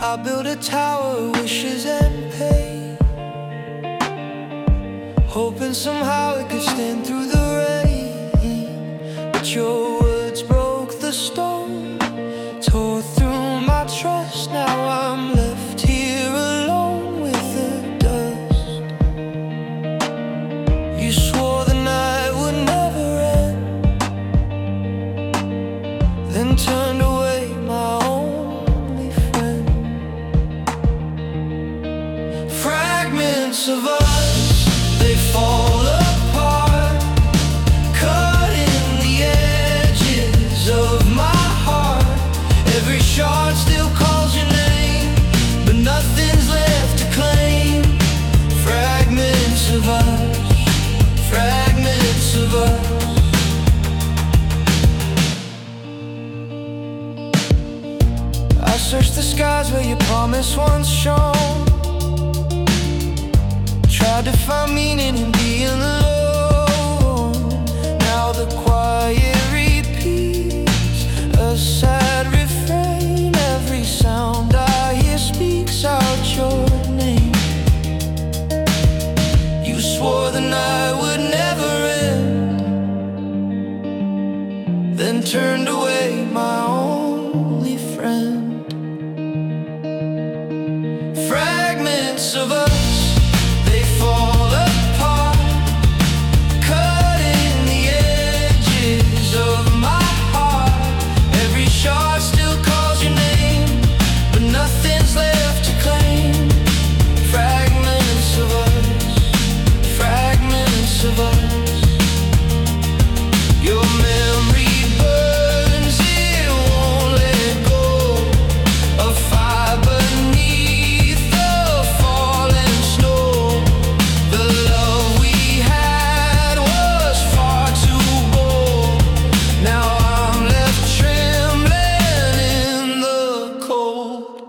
I built a tower, wishes and pain, hoping somehow it could stand through the rain. But your words broke the stone, tore through my trust. Now I'm left here alone with the dust. You swore the night would never end, then turned away, my only friend. Fragments of us, they fall apart, cutting the edges of my heart. Every shard still calls your name, but nothing's left to claim. Fragments of us, fragments of us. I searched the skies where your promise once shone, tried to find meaning in being alone. Now the quiet repeats a sad refrain. Every sound I hear speaks out your name. You swore the night would never end, then turned away, my only friend. Fragments of us, they fall apart, cutting the edges of my heart. Every shard still calls your name, but nothing's left to claim. Fragments of us, fragments of us. Your memory burns, it won't let go. A fire beneath the falling snow. The love we had was far too bold. Now I'm left trembling in the cold.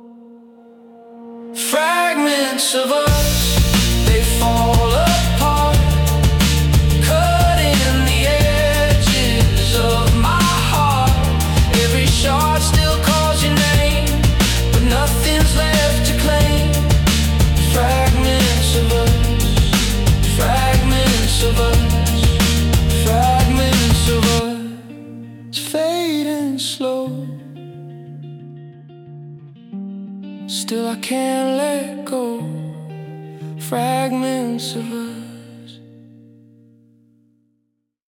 Fragments of us, they fall apart, cutting the edges of my heart. Every shard still calls your name, but nothing's left to claim. Fragments of us, fragments of us, fragments of us. It's fading slow, still I can't let go. Fragments of us.